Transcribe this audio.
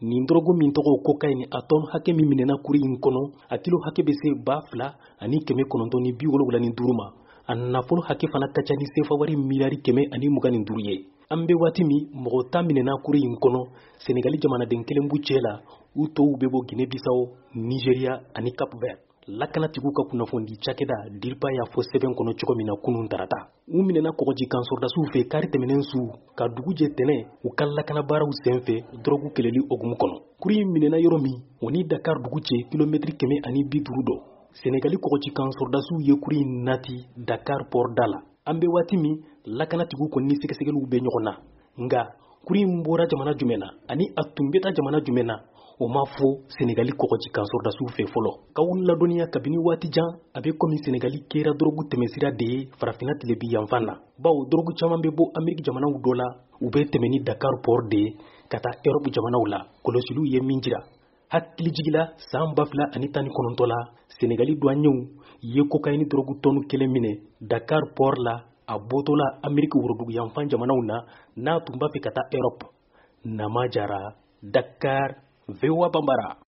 nin drogue min tɔgɔ cocaïne a tonne hakɛ min minɛna kuri in kɔnɔ a kilo hakɛ bɛ se 2,975 ma a nafolo hakɛ fana ka ca ni sefa wari miliyari 125 ye an bɛ waati min mɔgɔ ta minɛna kuri in kɔnɔ senegali jamanaden kelen b'u cɛ la u tɔw bɛ bɔ guinée bissau nigeria ani cap vert lakanatigiw ka kunnafoni cakɛda dirpa y'a fɔ sɛbɛn kɔnɔ cogo min na kunun tarata u minɛna kɔgɔji kan sɔrdasiw fɛ kari tɛmɛnen su ka dugu jɛ tɛnɛ u ka lakanabaaraw senfɛ drogu kɛlɛli ogumu kɔnɔ kuri in minɛna yɔrɔ min o ni dakar dugu cɛ kilomɛtiri 150 dɔ senegali kɔgɔji kan sɔrdasiw ye kuri in nati dakar port da la an bɛ waati min lakanatigiw kɔni ni sɛgɛsɛgɛliw bɛ ɲɔgɔn na nga kuri in bɔra jamana jumɛn na ani a tun bɛ taa jamana jumɛn na o ma fɔ senegali kɔgɔji kan sɔrdasiw fɛ fɔlɔ k'aw ladɔnniya kabini waati jan a bɛ komi senegali kɛra dɔrɔgu tɛmɛsira de ye farafina tilebi yanfan na bawo dɔrɔgu caman bɛ bɔ ameriki jamanaw dɔ la u bɛ tɛmɛ ni dakar port de ye ka taa europe jamanaw la kɔlɔsiliw ye min jira hakilijigila san 2019 la senegali douaniers ye cocaïne dɔrɔgu tɔnu kelen minɛ dakar port la a bɔtɔla ameriki worodugu yanfan jamanaw na n'a tun b'a fɛ ka taa europe nama jara dakar VOA Bambara